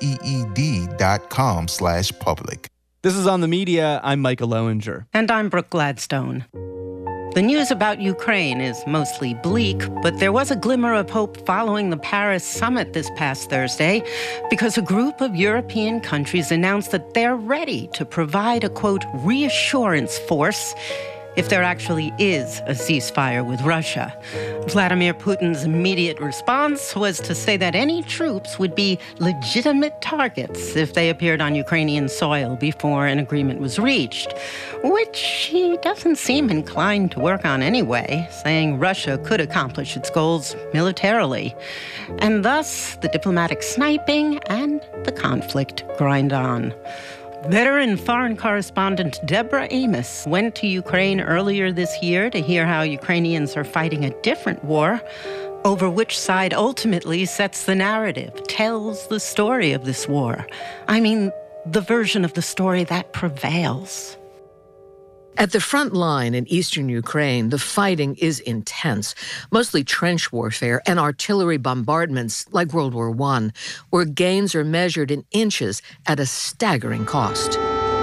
seed.com/public. This is On the Media. I'm Michael Lowinger. And I'm Brooke Gladstone. The news about Ukraine is mostly bleak, but there was a glimmer of hope following the Paris summit this past Thursday because a group of European countries announced that they're ready to provide a, quote, reassurance force if there actually is a ceasefire with Russia. Vladimir Putin's immediate response was to say that any troops would be legitimate targets if they appeared on Ukrainian soil before an agreement was reached, which he doesn't seem inclined to work on anyway, saying Russia could accomplish its goals militarily. And thus, the diplomatic sniping and the conflict grind on. Veteran foreign correspondent Deborah Amos went to Ukraine earlier this year to hear how Ukrainians are fighting a different war, over which side ultimately sets the narrative, tells the story of this war. I mean, the version of the story that prevails. At the front line in eastern Ukraine, the fighting is intense, mostly trench warfare and artillery bombardments like World War I, where gains are measured in inches at a staggering cost.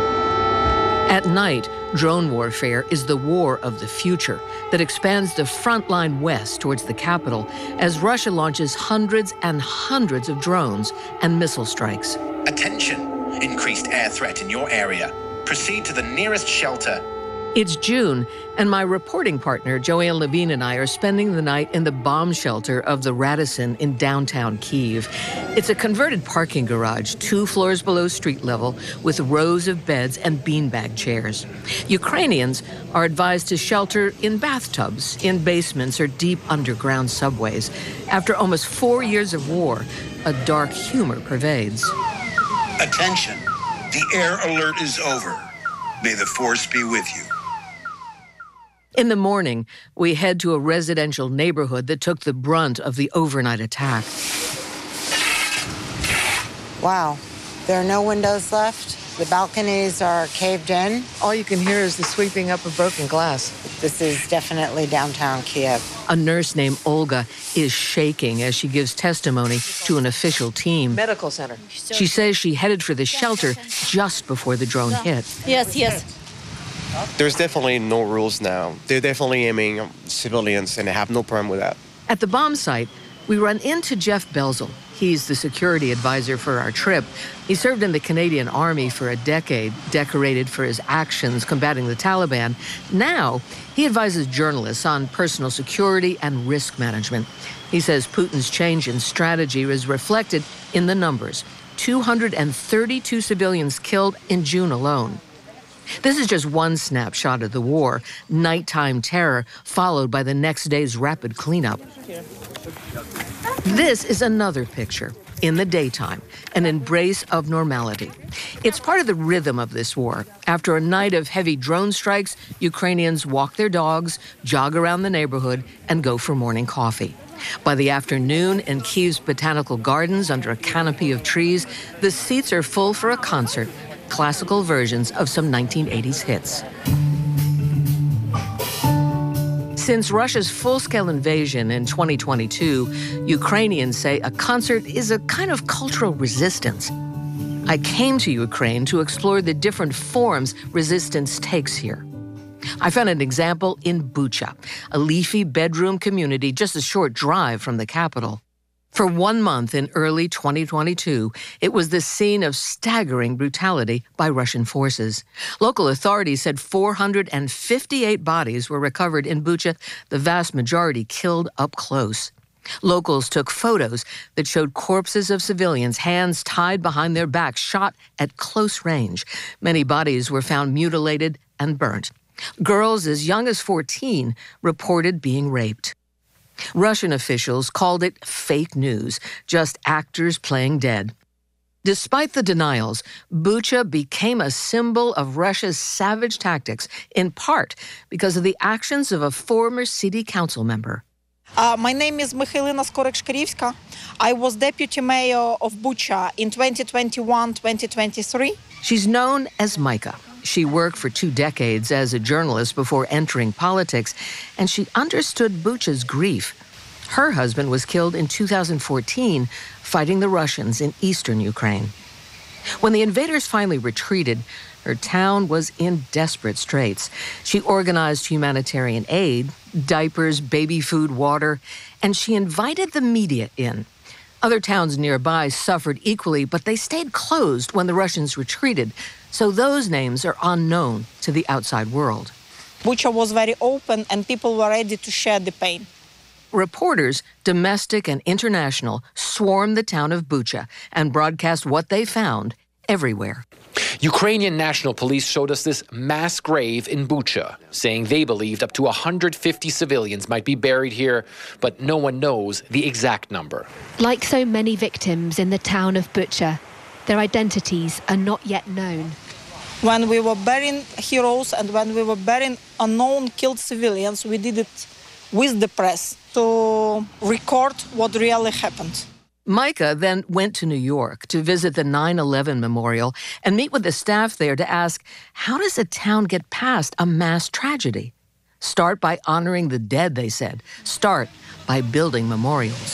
At night, drone warfare is the war of the future that expands the front line west towards the capital as Russia launches hundreds and hundreds of drones and missile strikes. Attention! Increased air threat in your area. Proceed to the nearest shelter. It's June, and my reporting partner, Joanne Levine, and I are spending the night in the bomb shelter of the Radisson in downtown Kyiv. It's a converted parking garage, 2 floors below street level, with rows of beds and beanbag chairs. Ukrainians are advised to shelter in bathtubs, in basements, or deep underground subways. After almost 4 years of war, a dark humor pervades. Attention! The air alert is over. May the force be with you. In the morning, we head to a residential neighborhood that took the brunt of the overnight attack. Wow, there are no windows left. The balconies are caved in. All you can hear is the sweeping up of broken glass. This is definitely downtown Kyiv. A nurse named Olga is shaking as she gives testimony to an official team. Medical center. She says she headed for the shelter just before the drone hit. Yes. There's definitely no rules now. They're definitely aiming civilians, and I have no problem with that. At the bomb site, we run into Jeff Belzel. He's the security advisor for our trip. He served in the Canadian Army for a decade, decorated for his actions combating the Taliban. Now, he advises journalists on personal security and risk management. He says Putin's change in strategy is reflected in the numbers. 232 civilians killed in June alone. This is just one snapshot of the war, nighttime terror followed by the next day's rapid cleanup. This is another picture, in the daytime, an embrace of normality. It's part of the rhythm of this war. After a night of heavy drone strikes, Ukrainians walk their dogs, jog around the neighborhood, and go for morning coffee. By the afternoon, in Kyiv's botanical gardens under a canopy of trees, the seats are full for a concert, classical versions of some 1980s hits. Since Russia's full-scale invasion in 2022, Ukrainians say a concert is a kind of cultural resistance. I came to Ukraine to explore the different forms resistance takes here. I found an example in Bucha, a leafy bedroom community just a short drive from the capital. For 1 month in early 2022, it was the scene of staggering brutality by Russian forces. Local authorities said 458 bodies were recovered in Bucha, the vast majority killed up close. Locals took photos that showed corpses of civilians, hands tied behind their backs, shot at close range. Many bodies were found mutilated and burnt. Girls as young as 14 reported being raped. Russian officials called it fake news, just actors playing dead. Despite the denials, Bucha became a symbol of Russia's savage tactics, in part because of the actions of a former city council member. My name is Mikhailina Skorek-Shkarivska. I was deputy mayor of Bucha in 2021-2023. She's known as Micah. She worked for 2 decades as a journalist before entering politics, and she understood Bucha's grief. Her husband was killed in 2014 fighting the Russians in eastern Ukraine. When the invaders finally retreated, her town was in desperate straits. She organized humanitarian aid, diapers, baby food, water, and she invited the media in. Other towns nearby suffered equally, but they stayed closed when the Russians retreated, so those names are unknown to the outside world. Bucha was very open, and people were ready to share the pain. Reporters, domestic and international, swarmed the town of Bucha and broadcast what they found everywhere. Ukrainian National Police showed us this mass grave in Bucha, saying they believed up to 150 civilians might be buried here, but no one knows the exact number. Like so many victims in the town of Bucha, their identities are not yet known. When we were burying heroes and when we were burying unknown killed civilians, we did it with the press to record what really happened. Micah then went to New York to visit the 9/11 memorial and meet with the staff there to ask, how does a town get past a mass tragedy? Start by honoring the dead, they said. Start by building memorials.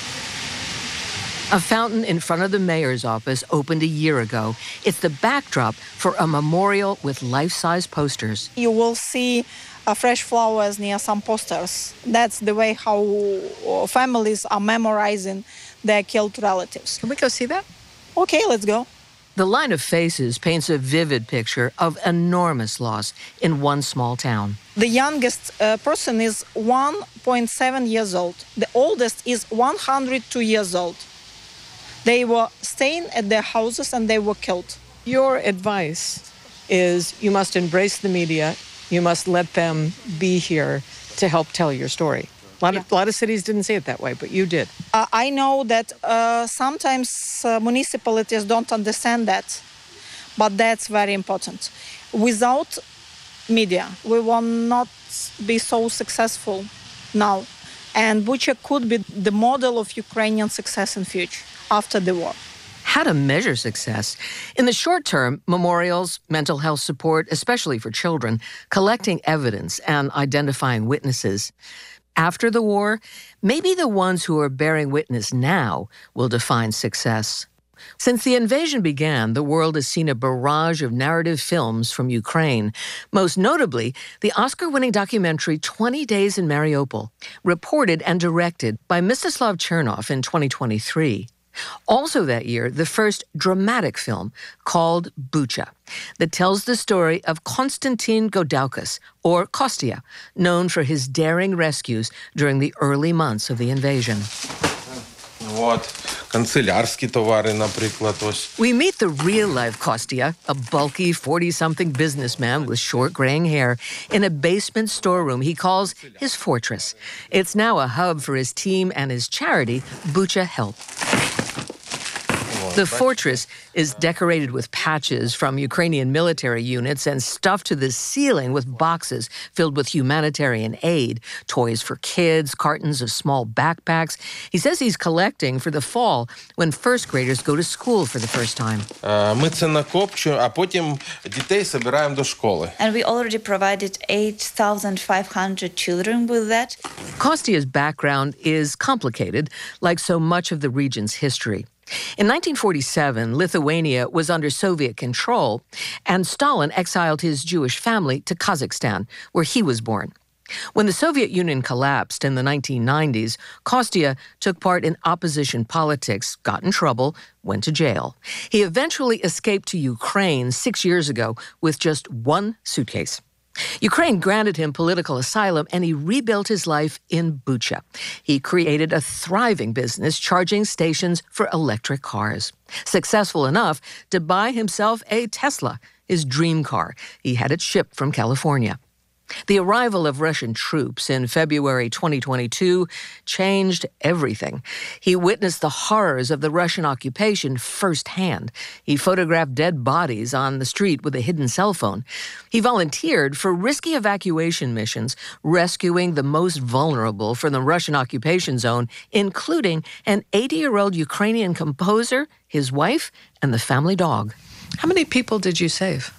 A fountain in front of the mayor's office opened a year ago. It's the backdrop for a memorial with life-size posters. You will see fresh flowers near some posters. That's the way how families are memorizing their killed relatives. Can we go see that? Okay, let's go. The line of faces paints a vivid picture of enormous loss in one small town. The youngest person is 1.7 years old. The oldest is 102 years old. They were staying at their houses and they were killed. Your advice is you must embrace the media. You must let them be here to help tell your story. A lot of cities didn't say it that way, but you did. I know that sometimes municipalities don't understand that, but that's very important. Without media, we will not be so successful now. And Bucha could be the model of Ukrainian success in future, after the war. How to measure success? In the short term, memorials, mental health support, especially for children, collecting evidence and identifying witnesses. After the war, maybe the ones who are bearing witness now will define success. Since the invasion began, the world has seen a barrage of narrative films from Ukraine, most notably the Oscar-winning documentary 20 Days in Mariupol, reported and directed by Mstislav Chernov in 2023. Also that year, the first dramatic film called Bucha that tells the story of Konstantin Godaukas, or Kostya, known for his daring rescues during the early months of the invasion. We meet the real-life Kostya, a bulky 40-something businessman with short graying hair, in a basement storeroom he calls his fortress. It's now a hub for his team and his charity, Bucha Help. The fortress is decorated with patches from Ukrainian military units and stuffed to the ceiling with boxes filled with humanitarian aid, toys for kids, cartons of small backpacks. He says he's collecting for the fall when first graders go to school for the first time. And we already provided 8,500 children with that. Kostya's background is complicated, like so much of the region's history. In 1947, Lithuania was under Soviet control, and Stalin exiled his Jewish family to Kazakhstan, where he was born. When the Soviet Union collapsed in the 1990s, Kostya took part in opposition politics, got in trouble, went to jail. He eventually escaped to Ukraine 6 years ago with just one suitcase. Ukraine granted him political asylum, and he rebuilt his life in Bucha. He created a thriving business charging stations for electric cars. Successful enough to buy himself a Tesla, his dream car. He had it shipped from California. The arrival of Russian troops in February 2022 changed everything. He witnessed the horrors of the Russian occupation firsthand. He photographed dead bodies on the street with a hidden cell phone. He volunteered for risky evacuation missions, rescuing the most vulnerable from the Russian occupation zone, including an 80-year-old Ukrainian composer, his wife, and the family dog. How many people did you save?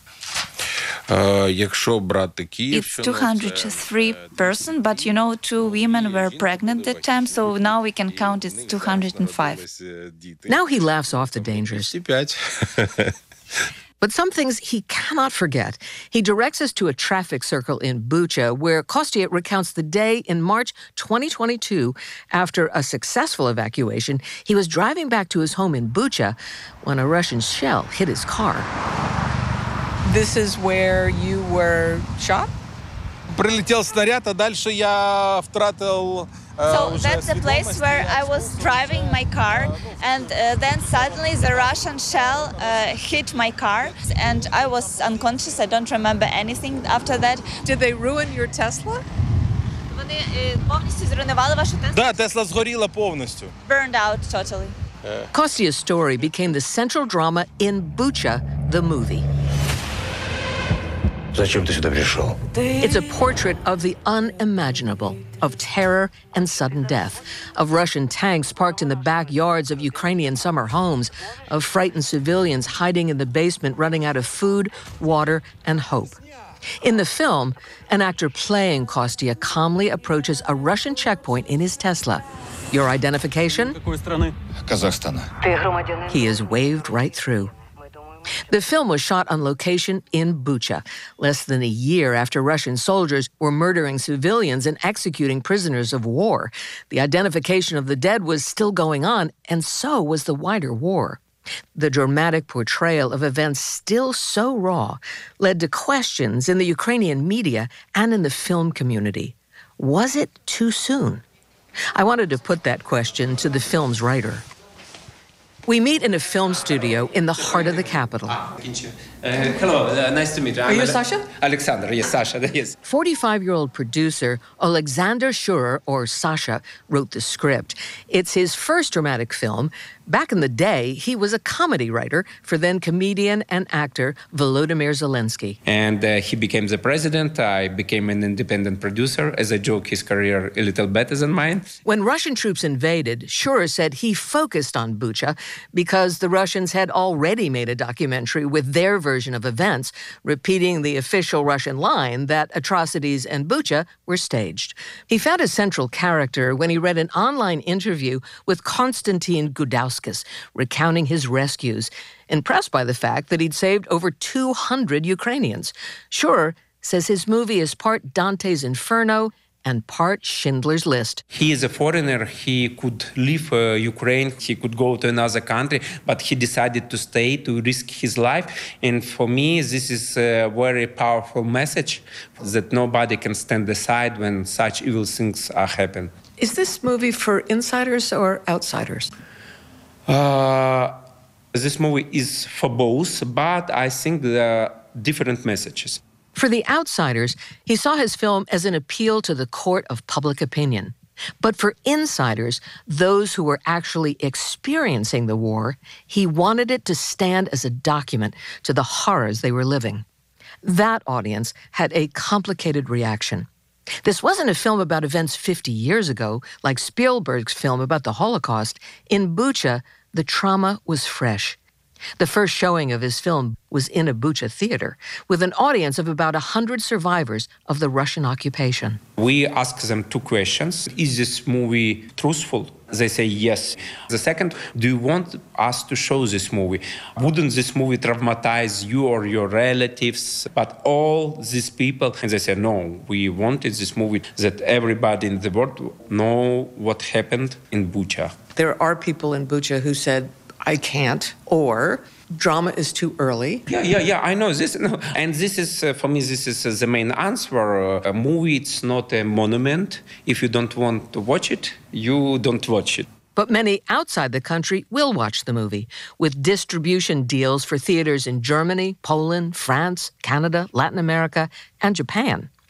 It's 203 persons, but 2 women were pregnant at the time, so now we can count it's 205. Now he laughs off the dangers. But some things he cannot forget. He directs us to a traffic circle in Bucha, where Kostya recounts the day in March 2022. After a successful evacuation, he was driving back to his home in Bucha when a Russian shell hit his car. This is where you were shot? So that's the place where I was driving my car, and then suddenly the Russian shell hit my car, and I was unconscious. I don't remember anything after that. Did they ruin your Tesla? Burned out totally. Kostya's story became the central drama in Bucha, the movie. It's a portrait of the unimaginable, of terror and sudden death, of Russian tanks parked in the backyards of Ukrainian summer homes, of frightened civilians hiding in the basement running out of food, water, and hope. In the film, an actor playing Kostya calmly approaches a Russian checkpoint in his Tesla. Your identification? Kazakhstan. He is waved right through. The film was shot on location in Bucha, less than a year after Russian soldiers were murdering civilians and executing prisoners of war. The identification of the dead was still going on, and so was the wider war. The dramatic portrayal of events still so raw led to questions in the Ukrainian media and in the film community. Was it too soon? I wanted to put that question to the film's writer. We meet in a film studio in the heart of the capital. Hello, nice to meet you. Are you Sasha? Alexander, yes, Sasha, yes. 45-year-old producer Alexander Shurer, or Sasha, wrote the script. It's his first dramatic film. Back in the day, he was a comedy writer for then comedian and actor Volodymyr Zelensky. And he became the president. I became an independent producer. As a joke, his career a little better than mine. When Russian troops invaded, Shurer said he focused on Bucha because the Russians had already made a documentary with their version of events, repeating the official Russian line that atrocities in Bucha were staged. He found a central character when he read an online interview with Konstantin Gudauskas, recounting his rescues, impressed by the fact that he'd saved over 200 Ukrainians. Shurer says his movie is part Dante's Inferno and part Schindler's List. He is a foreigner. He could leave Ukraine. He could go to another country, but he decided to stay to risk his life. And for me, this is a very powerful message that nobody can stand aside when such evil things are happening. Is this movie for insiders or outsiders? This movie is for both, but I think there are different messages. For the outsiders, he saw his film as an appeal to the court of public opinion. But for insiders, those who were actually experiencing the war, he wanted it to stand as a document to the horrors they were living. That audience had a complicated reaction. This wasn't a film about events 50 years ago, like Spielberg's film about the Holocaust. In Bucha, the trauma was fresh. The first showing of his film was in a Bucha theater, with an audience of about 100 survivors of the Russian occupation. We asked them two questions. Is this movie truthful? They say yes. The second, do you want us to show this movie? Wouldn't this movie traumatize you or your relatives, but all these people? And they said, no, we wanted this movie that everybody in the world know what happened in Bucha. There are people in Bucha who said, I can't, or drama is too early. Yeah, I know this. No. And this is, for me, this is the main answer. A movie, it's not a monument. If you don't want to watch it, you don't watch it. But many outside the country will watch the movie, with distribution deals for theaters in Germany, Poland, France, Canada, Latin America, and Japan.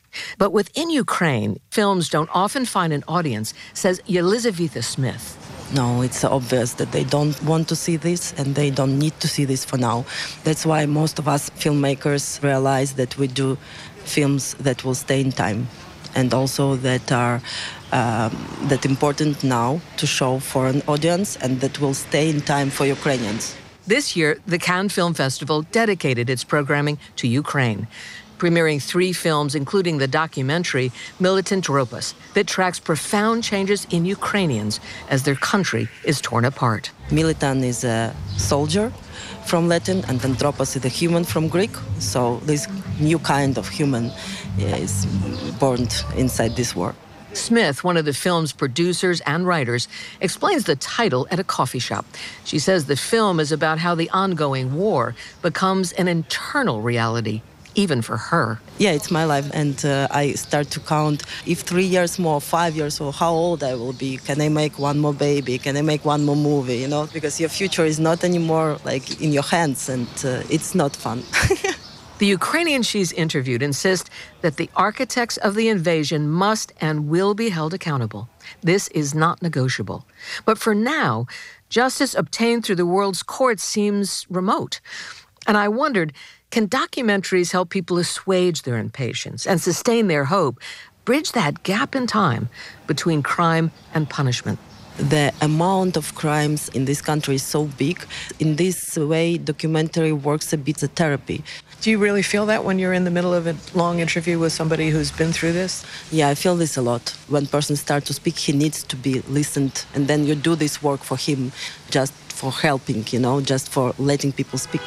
But within Ukraine, films don't often find an audience, says Yelizaveta Smith. No, it's obvious that they don't want to see this and they don't need to see this for now. That's why most of us filmmakers realize that we do films that will stay in time and also that are that important now to show for an audience and that will stay in time for Ukrainians. This year, the Cannes Film Festival dedicated its programming to Ukraine, premiering 3 films, including the documentary Militant Tropas, that tracks profound changes in Ukrainians as their country is torn apart. Militant is a soldier from Latin, and then Tropas is a human from Greek. So this new kind of human is born inside this war. Smith, one of the film's producers and writers, explains the title at a coffee shop. She says the film is about how the ongoing war becomes an internal reality, even for her. Yeah, it's my life, and I start to count if 3 years more, 5 years more, how old I will be. Can I make one more baby? Can I make one more movie? You know, because your future is not anymore like in your hands, and it's not fun. The Ukrainians she's interviewed insist that the architects of the invasion must and will be held accountable. This is not negotiable. But for now, justice obtained through the world's courts seems remote. And I wondered, can documentaries help people assuage their impatience and sustain their hope, bridge that gap in time between crime and punishment? The amount of crimes in this country is so big. In this way, documentary works a bit as therapy. Do you really feel that when you're in the middle of a long interview with somebody who's been through this? Yeah, I feel this a lot. When a person starts to speak, he needs to be listened, and then you do this work for him, just for helping, you know, just for letting people speak.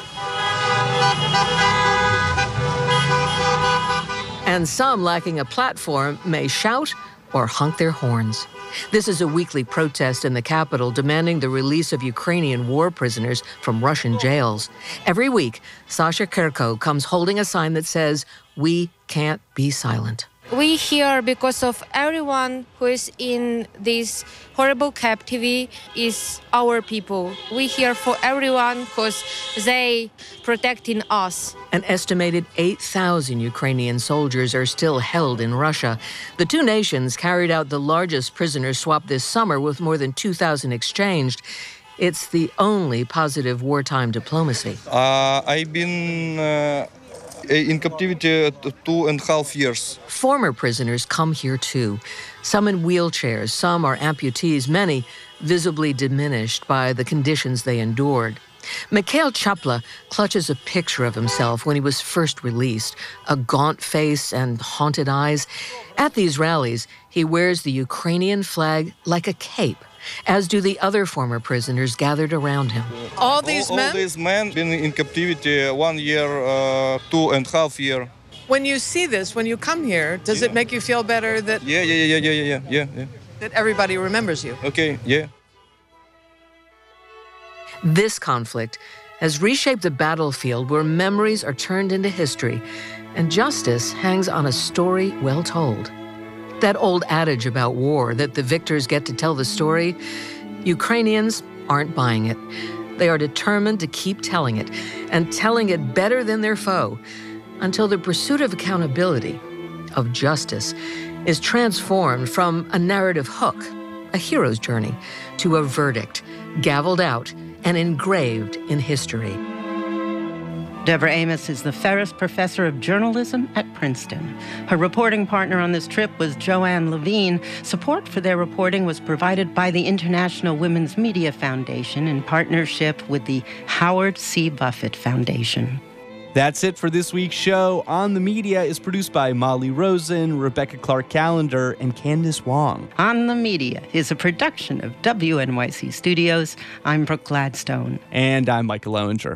And some lacking a platform may shout or honk their horns. This is a weekly protest in the capital demanding the release of Ukrainian war prisoners from Russian jails. Every week, Sasha Kirko comes holding a sign that says, "We can't be silent." We here because of everyone who is in this horrible captivity is our people. We here for everyone because they protecting us. An estimated 8,000 Ukrainian soldiers are still held in Russia. The two nations carried out the largest prisoner swap this summer with more than 2,000 exchanged. It's the only positive wartime diplomacy. I've been in captivity 2.5 years. Former prisoners come here too. Some in wheelchairs, some are amputees, many visibly diminished by the conditions they endured. Mikhail Chapla clutches a picture of himself when he was first released, a gaunt face and haunted eyes. At these rallies, he wears the Ukrainian flag like a cape, as do the other former prisoners gathered around him. All these men been in captivity 1 year, 2.5 years. When you see this, when you come here, does it make you feel better that Yeah. that everybody remembers you? Okay, yeah. This conflict has reshaped the battlefield where memories are turned into history and justice hangs on a story well told. That old adage about war, that the victors get to tell the story, Ukrainians aren't buying it. They are determined to keep telling it, and telling it better than their foe, until the pursuit of accountability, of justice, is transformed from a narrative hook, a hero's journey, to a verdict, gavelled out and engraved in history. Deborah Amos is the Ferris Professor of Journalism at Princeton. Her reporting partner on this trip was Joanne Levine. Support for their reporting was provided by the International Women's Media Foundation in partnership with the Howard C. Buffett Foundation. That's it for this week's show. On the Media is produced by Molly Rosen, Rebecca Clark-Callender, and Candace Wong. On the Media is a production of WNYC Studios. I'm Brooke Gladstone. And I'm Michael Lowinger.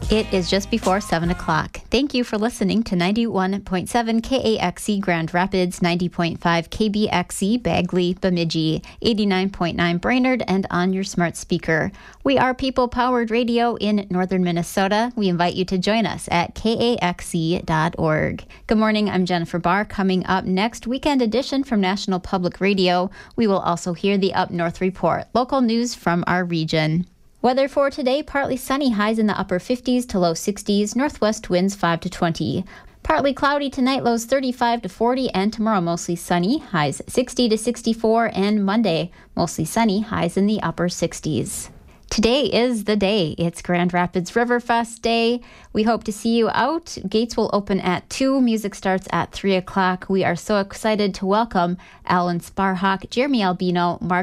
It is just before 7 o'clock. Thank you for listening to 91.7 KAXE Grand Rapids, 90.5 KBXE Bagley, Bemidji, 89.9 Brainerd, and on your smart speaker. We are people-powered radio in northern Minnesota. We invite you to join us at kaxe.org. Good morning, I'm Jennifer Barr. Coming up next, Weekend Edition from National Public Radio. We will also hear the Up North Report, local news from our region. Weather for today, partly sunny, highs in the upper 50s to low 60s, northwest winds 5 to 20. Partly cloudy tonight, lows 35 to 40, and tomorrow mostly sunny, highs 60 to 64, and Monday mostly sunny, highs in the upper 60s. Today is the day. It's Grand Rapids Riverfest Day. We hope to see you out. Gates will open at 2. Music starts at 3 o'clock. We are so excited to welcome Alan Sparhawk, Jeremy Albino, Mark